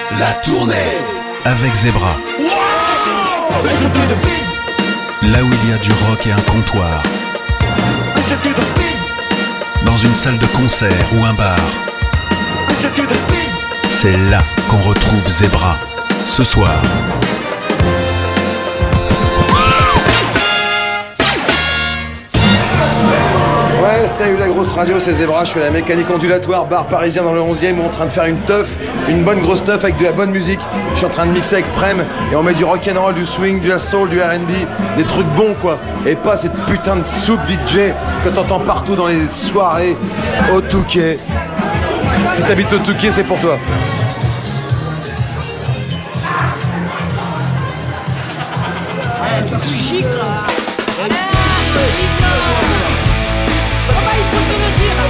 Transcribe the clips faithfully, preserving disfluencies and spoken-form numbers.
La tournée avec Zebra. Là où il y a du rock et un comptoir. Dans une salle de concert ou un bar. C'est là qu'on retrouve Zebra. Ce soir. Ouais, salut la grosse radio, c'est Zebra, je fais la mécanique ondulatoire, bar parisien dans le onzième, en train de faire une teuf, une bonne grosse teuf avec de la bonne musique. Je suis en train de mixer avec Prem et on met du rock'n'roll, du swing, du soul, du R and B, des trucs bons quoi. Et pas cette putain de soupe D J que t'entends partout dans les soirées au Touquet. Si t'habites au Touquet, c'est pour toi. Tu gicles là. Allez, gicle. Comment il faut te le dire?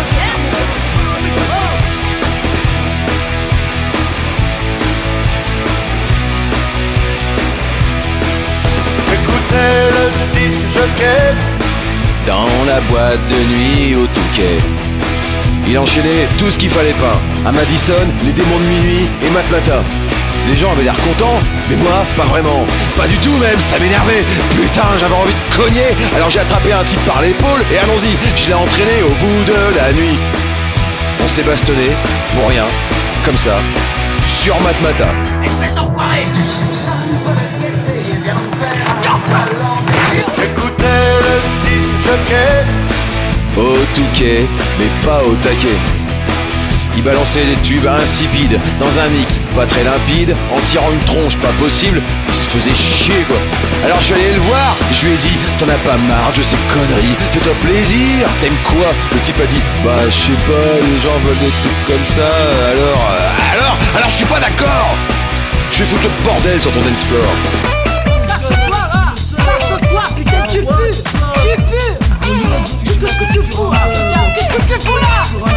J'écoutais le disque jockey dans la boîte de nuit au Touquet. Il enchaînait tout ce qu'il fallait pas. À Madison, les démons de minuit et Matmata. Les gens avaient l'air contents, mais moi, pas vraiment. Pas du tout même, ça m'énervait. Putain, j'avais envie de cogner. Alors j'ai attrapé un type par l'épaule et allons-y, je l'ai entraîné au bout de la nuit. On s'est bastonné, pour rien, comme ça, sur Matmata. J'écoutais le disque jockey au Touquet, mais pas au taquet. Il balançait des tubes insipides dans un mix pas très limpide, en tirant une tronche pas possible, il se faisait chier quoi. Alors je suis allé le voir, je lui ai dit t'en as pas marre de ces conneries, fais-toi plaisir, t'aimes quoi? Le type a dit bah je sais pas, les gens veulent des trucs comme ça, alors euh, alors alors je suis pas d'accord. Je vais foutre le bordel sur ton dance floor. Lâche-toi là, lâche-toi, putain, tu pues, tu pues. Qu'est-ce que tu fous là, putain? Qu'est-ce que tu fous là?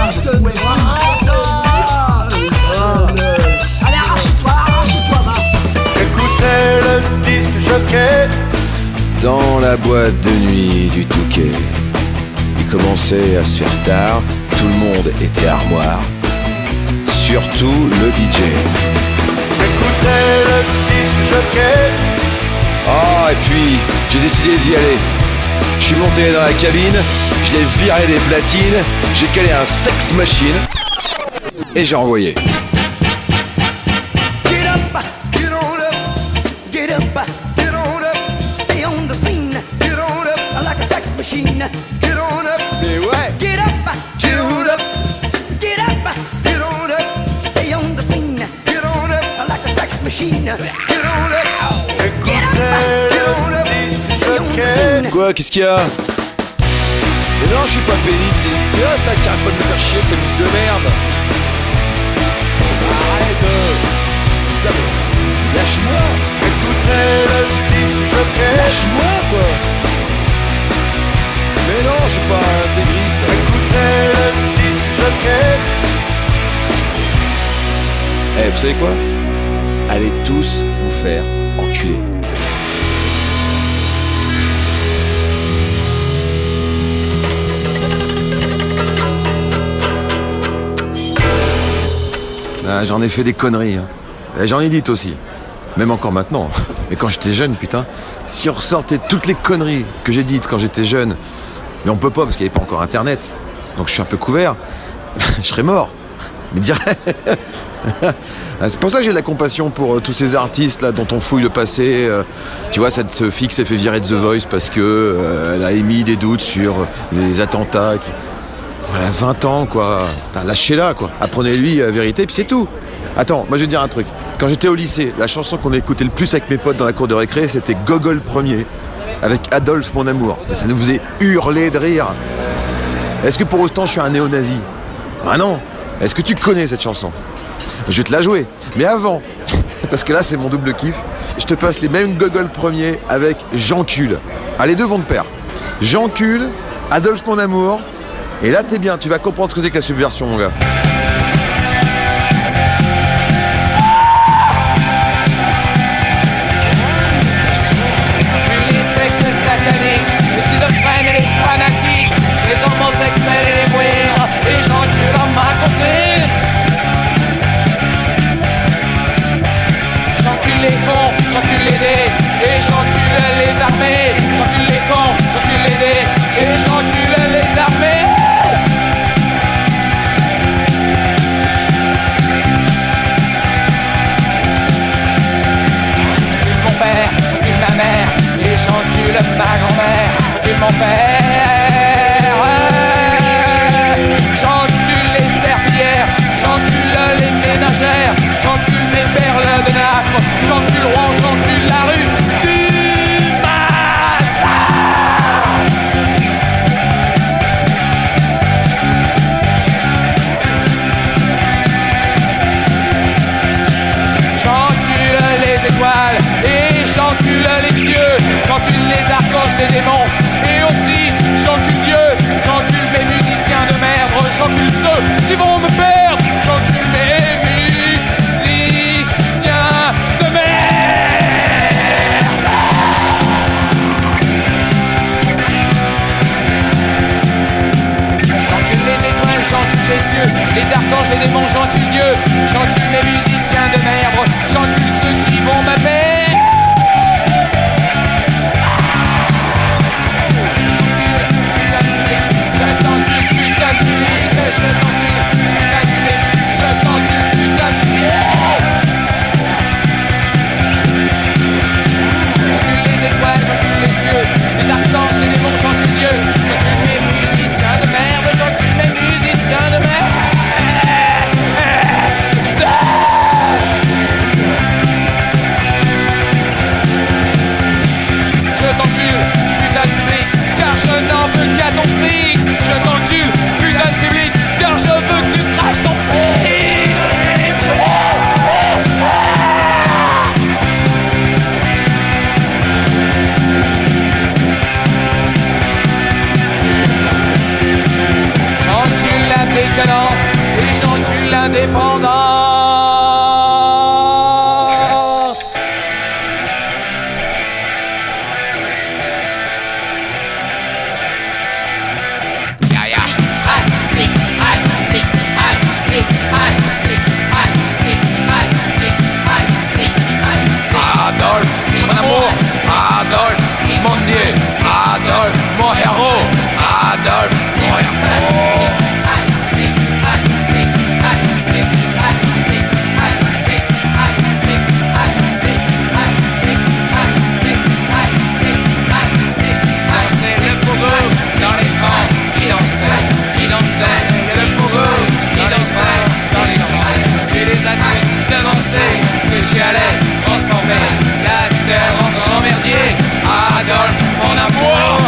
Allez, arrache-toi, arrache-toi, va. J'écoutais le disque jockey dans la boîte de nuit du Touquet. Il commençait à se faire tard, tout le monde était armoire, surtout le D J. J'écoutais le disque jockey. Oh, et puis j'ai décidé d'y aller. Je suis monté dans la cabine, je l'ai viré des platines, j'ai calé un sex machine et j'ai envoyé. Get up, get on up, get up, get on up, stay on the scene, get on up, like a sex machine, get on up, Mais ouais, get up, get on up, get up, get on up, stay on the scene, get on up, like a sex machine, get on up, j'écoutais le disque jockey. Quoi, qu'est-ce qu'il y a? Mais non, je suis pas pénible, c'est c'est eux là qui arrête pas de me faire chier, c'est une de merde. Arrête, euh. Putain, mais lâche-moi. J'écoutais le disque jockey. Lâche-moi, quoi. Mais non, je suis pas intégriste. J'écoutais le disque jockey. Eh, vous savez quoi? Allez tous vous faire enculer. Ah, j'en ai fait des conneries, hein. Et j'en ai dites aussi. Même encore maintenant. Mais quand j'étais jeune, putain, si on ressortait toutes les conneries que j'ai dites quand j'étais jeune, mais on peut pas parce qu'il n'y avait pas encore internet, donc je suis un peu couvert, je serais mort. Mais direct. C'est pour ça que j'ai de la compassion pour euh, tous ces artistes là dont on fouille le passé. Euh, tu vois, cette fille qui s'est fait virer de The Voice parce que euh, elle a émis des doutes sur les attentats. Voilà, vingt ans, quoi. Putain, lâchez-la, quoi. Apprenez-lui la vérité, puis c'est tout. Attends, moi je vais te dire un truc. Quand j'étais au lycée, la chanson qu'on a écoutait le plus avec mes potes dans la cour de récré, c'était Gogol premier, avec Adolphe mon amour. Ça nous faisait hurler de rire. Est-ce que pour autant je suis un néo-nazi? Ah non. Est-ce que tu connais cette chanson? Je vais te la jouer. Mais avant, parce que là c'est mon double kiff, je te passe les mêmes Gogol premier avec J'encule. Ah, les deux vont de pair. J'encule, Adolphe mon amour. Et là t'es bien, tu vas comprendre ce que c'est que la subversion, mon gars. Les sectes sataniques, les schizophrènes et les fanatiques, les homosexuels et les queers, les gens qui l'ont ma consigne. les démons. Et aussi, j'encule Dieu, j'encule mes musiciens de merde, j'encule ceux qui vont me perdre, j'encule mes musiciens de merde. J'encule les étoiles, j'encule les cieux, les archanges, les démons, j'encule Dieu, j'encule mes musiciens de merde, j'encule ceux qui vont me perdre. Je t'encule, putain de public, je t'encule, putain de public, je t'encule, putain de public. J'encule les étoiles, j'encule les cieux, les archanges, les démons, j'encule Dieu, j'encule mes musiciens de merde, j'encule mes musiciens de merde. Je t'encule, putain de public, car je n'en veux qu'à ton fric. Je t'encule, putain de public, car je veux que tu craches ton fric. J'encule la décadence et j'encule l'indépendance. Adolphe, mon amour, Adolphe, mon Dieu, Adolphe, mon héros, Adolphe, mon héros. Dansez le pogo dans l'écran, il dansait, il dansait, le pogo, il dansait dans l'écran. Tu les as tous devancés, ceux qui allaient transformer la terre en grand merdier. Adolphe, mon amour.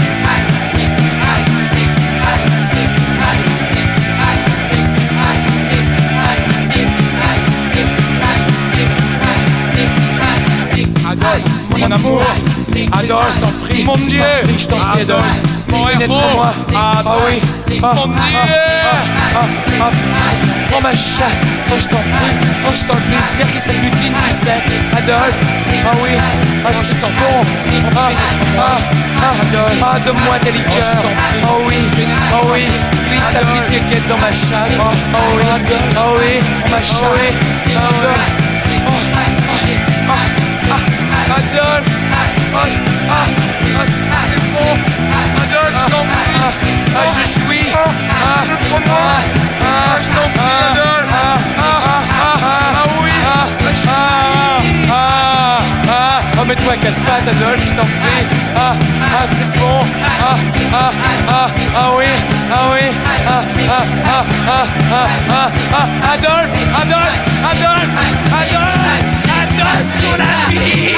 Adolphe, mon amour. Adolphe, je t'en prie, mon Dieu, je t'en prie, Adolphe. Mon héros, ah oui, mon Dieu. Prends ma chatte, oh je t'en prie, oh je sens le plaisir qui s'agglutine, tu sais. Adolphe, ah oui, ah je t'en prie, ah, ah, ah, Adolphe, ah donne-moi tes liqueurs, oh oui, oh oui, glisse ta petite quéquette dans ma chatte, oh oui, oh oui, ma chatte, Adolphe, oh, oh, ah, Adolphe, oh, ah, ah, c'est bon, Adolphe, je t'en prie, ah, je jouis, ah, ah, ah, je t'en prie, Adolphe, ah, ah, ah, ah, oui, ah, ah, ah, oh, mets-toi à quatre pattes, Adolphe, je t'en prie, ah, ah, c'est bon, ah, ah, ah, ah, oui, ah, oui, ah, ah, ah, ah, ah, ah, ah, Adolphe, Adolphe, Adolphe, Adolphe, Adolphe pour la vie.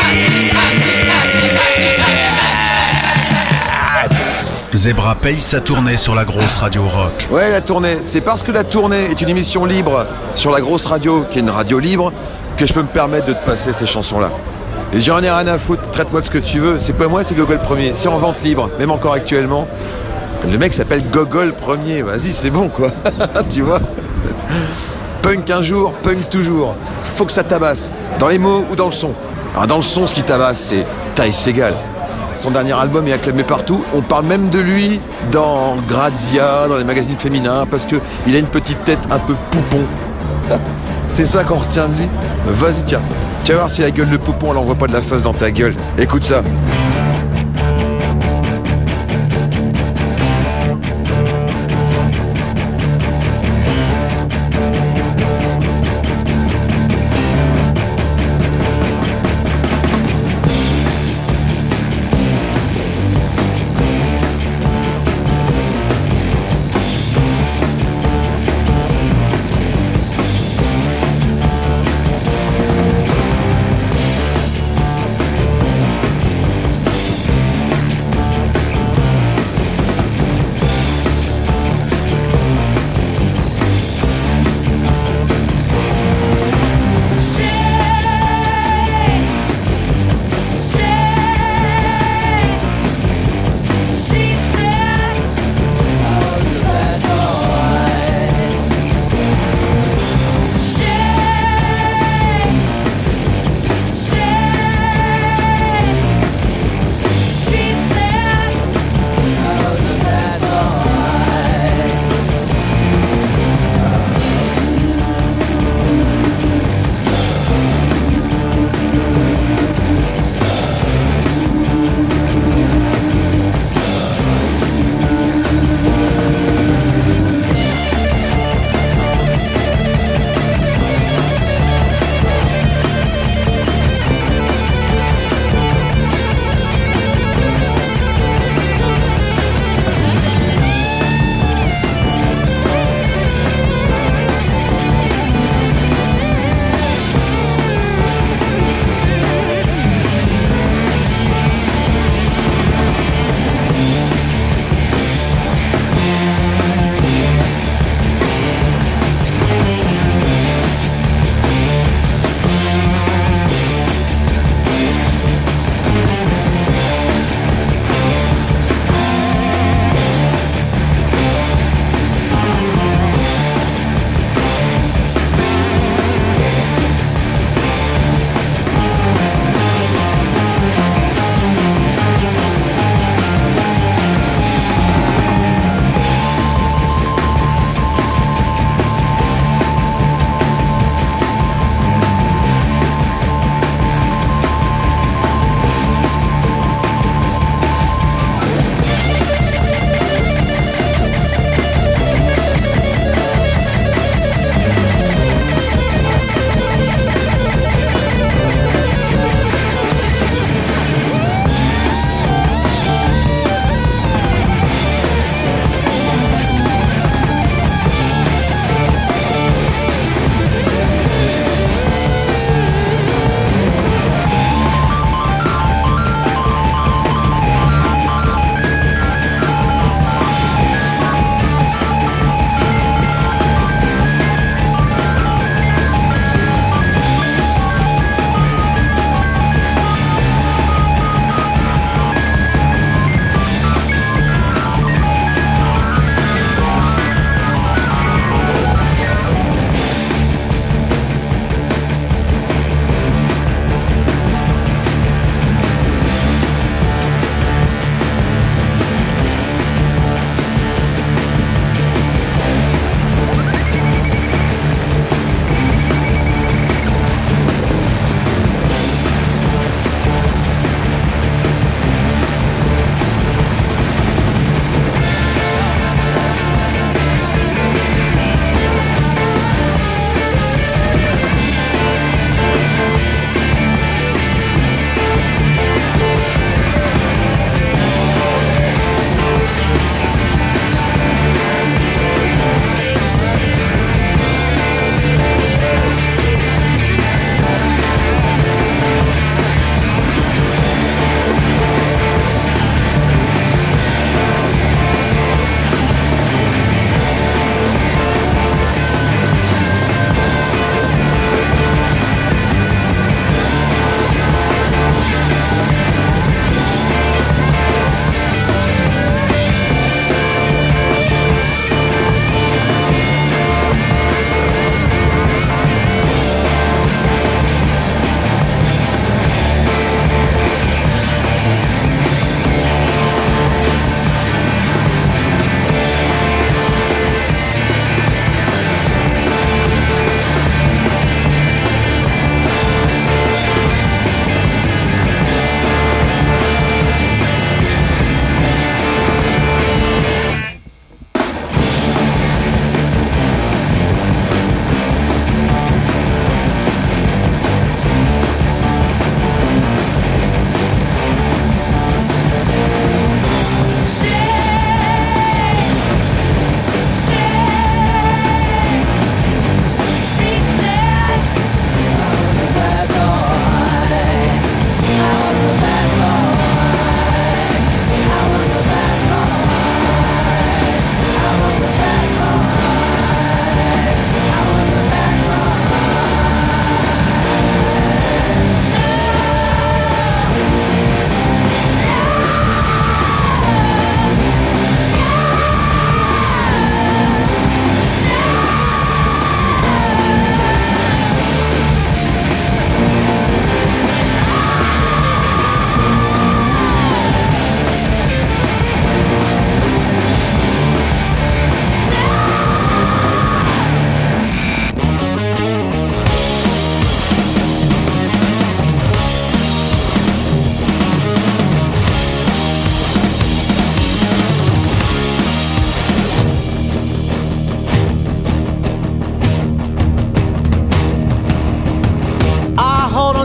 Zebra paye sa tournée sur la grosse radio rock. Ouais, la tournée. C'est parce que la tournée est une émission libre sur la grosse radio, qui est une radio libre, que je peux me permettre de te passer ces chansons-là. Et j'en ai rien à foutre, traite-moi de ce que tu veux. C'est pas moi, c'est Gogol Premier. C'est en vente libre, même encore actuellement. Le mec s'appelle Gogol Premier. Vas-y, c'est bon, quoi. Tu vois. Punk un jour, punk toujours. Faut que ça tabasse, dans les mots ou dans le son. Alors dans le son, ce qui tabasse, c'est Ty Segall. Son dernier album est acclamé partout. On parle même de lui dans Grazia, dans les magazines féminins, parce qu'il a une petite tête un peu poupon. C'est ça qu'on retient de lui. Vas-y, tiens. Tu vas voir si la gueule de poupon, elle envoie pas de la fuzz dans ta gueule. Écoute ça.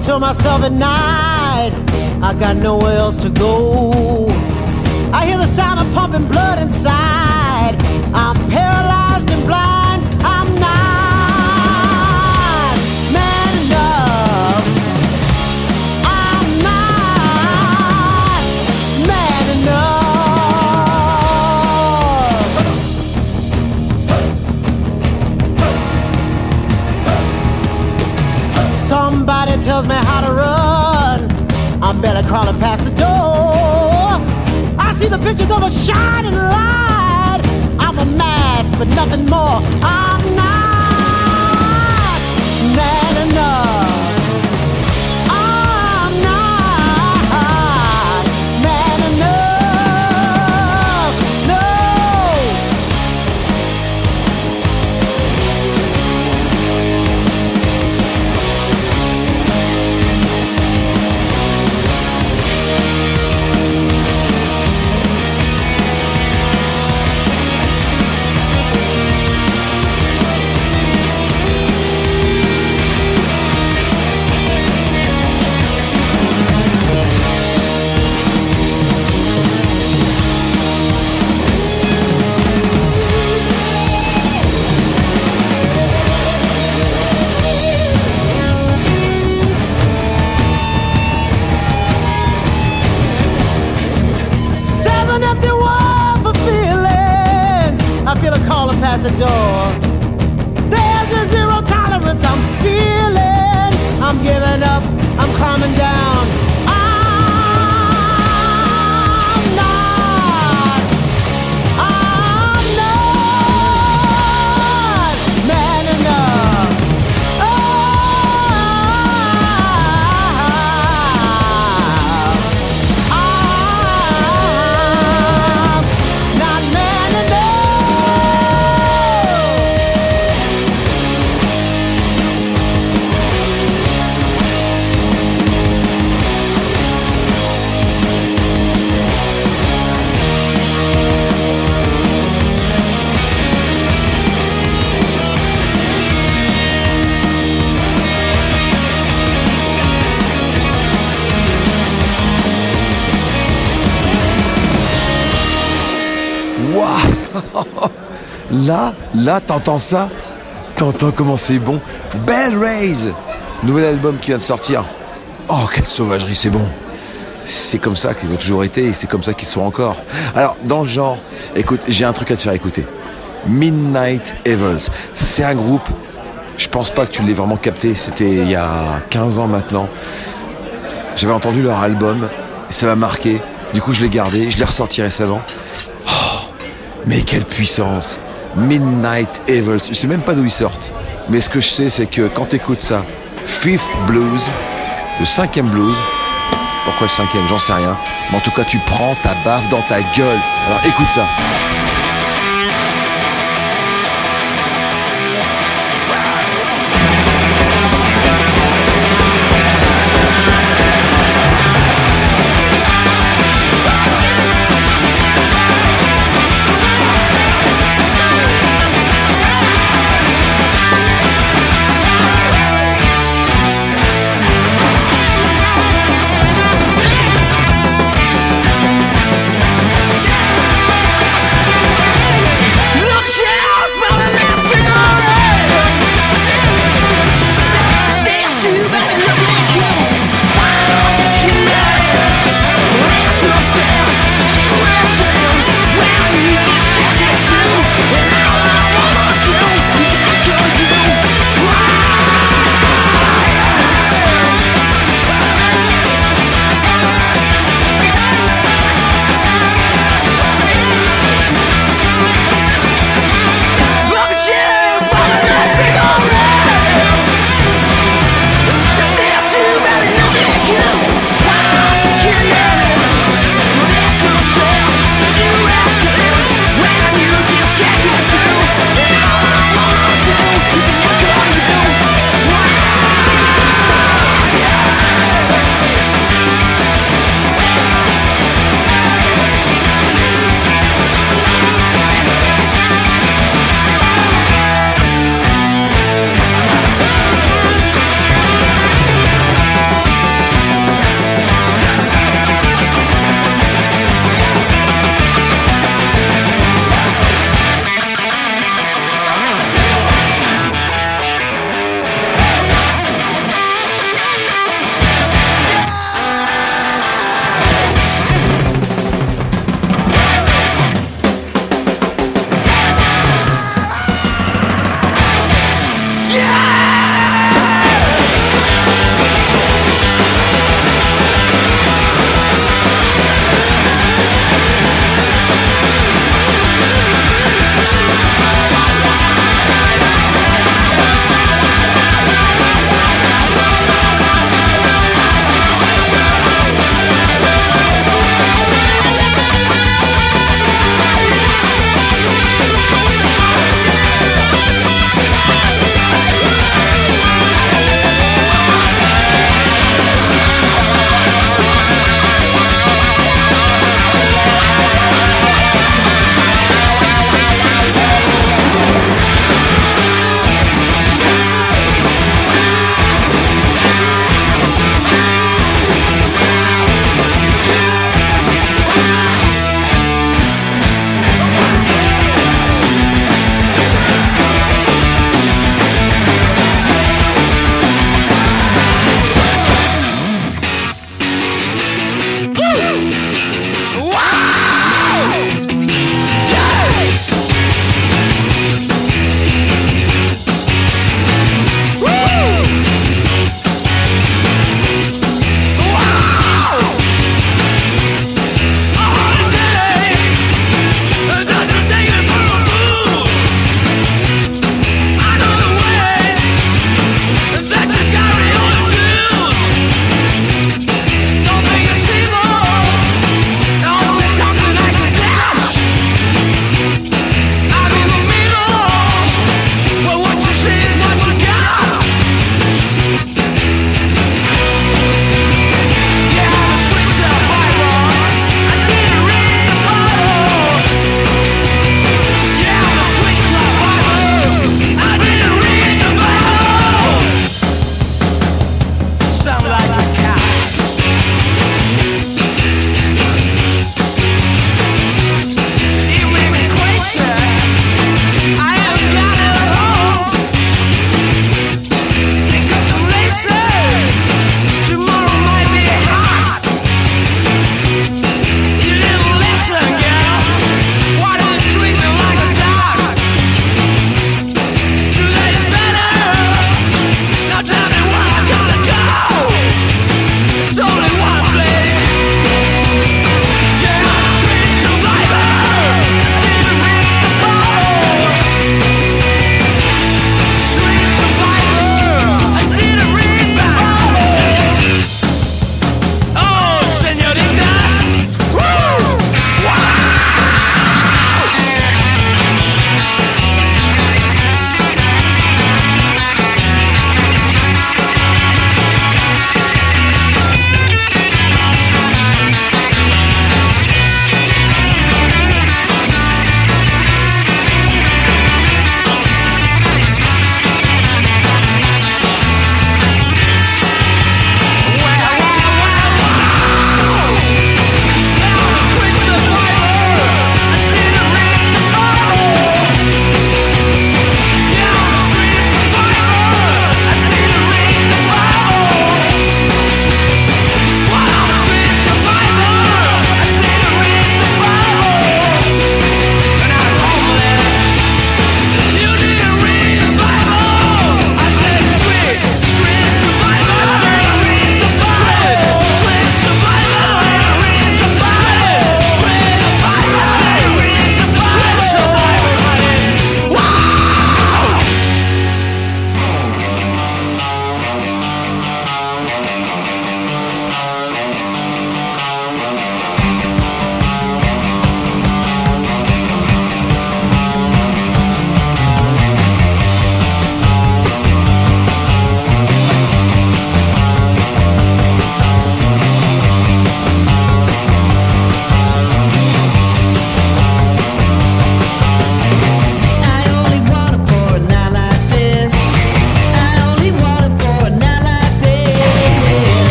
to myself at night. I got nowhere else to go. I hear the sound of pumping blood inside. I'm paralyzed and blind. I'm not man enough. I'm not man enough. Somebody tells me how to run. I'm barely crawling past the door. I see the pictures of a shining light. I'm a mask, but nothing more. I'm not man enough. I'm not man enough. No. Past the door. There's a zero tolerance I'm feeling. I'm giving up, I'm calming down. I'm not, I'm not man enough. Oh, I'm not man enough. Là, là, t'entends ça? T'entends comment c'est bon? Bell Rays, nouvel album qui vient de sortir. Oh, quelle sauvagerie, c'est bon. C'est comme ça qu'ils ont toujours été et c'est comme ça qu'ils sont encore. Alors, dans le genre, écoute, j'ai un truc à te faire écouter. Midnight Evils, c'est un groupe, je pense pas que tu l'aies vraiment capté, c'était il y a quinze ans maintenant. J'avais entendu leur album et ça m'a marqué. Du coup, je l'ai gardé, je l'ai ressorti récemment. Oh, mais quelle puissance! Midnight Evils, je sais même pas d'où ils sortent. Mais ce que je sais, c'est que quand t'écoutes ça, Fifth Blues, le cinquième blues, pourquoi le cinquième, j'en sais rien. Mais en tout cas, tu prends ta baffe dans ta gueule. Alors écoute ça. Yeah.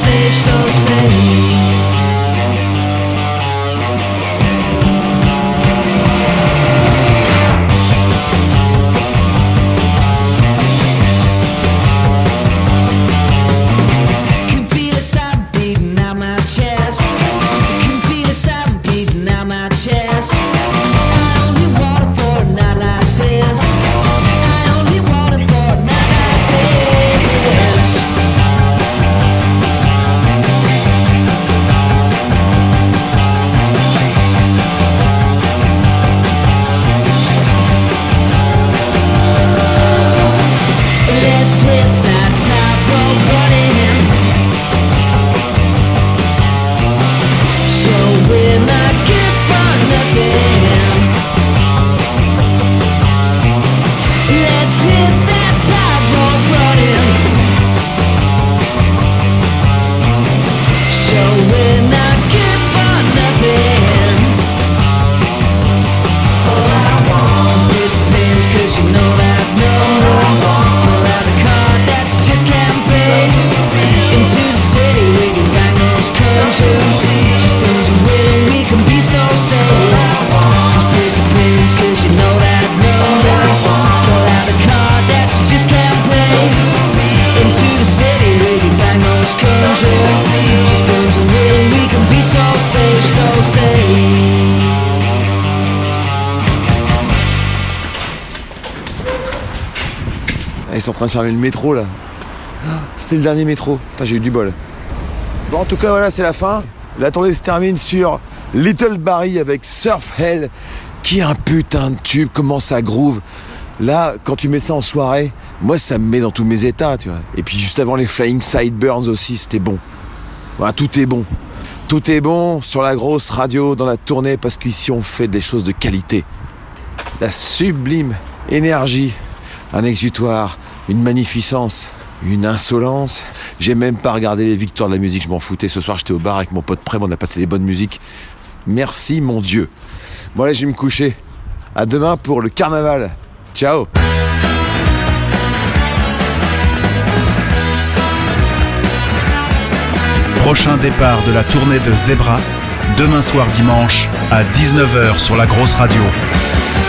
safe, so safe. Ils sont en train de fermer le métro là. C'était le dernier métro. Putain, j'ai eu du bol. Bon, en tout cas, voilà, c'est la fin. La tournée se termine sur Little Barry avec Surf Hell, qui est un putain de tube. Comment ça groove. Là, quand tu mets ça en soirée, moi, ça me met dans tous mes états, tu vois. Et puis juste avant les Flying Sideburns aussi, c'était bon. Voilà, tout est bon. Tout est bon sur la grosse radio, dans la tournée, parce qu'ici, on fait des choses de qualité. La sublime énergie, un exutoire, une magnificence, une insolence. J'ai même pas regardé les victoires de la musique, je m'en foutais. Ce soir, j'étais au bar avec mon pote Prem, on a passé des bonnes musiques. Merci, mon Dieu. Bon, allez, je vais me coucher. À demain pour le carnaval. Ciao. Prochain départ de la tournée de Zebra, demain soir dimanche à dix-neuf heures sur la grosse radio.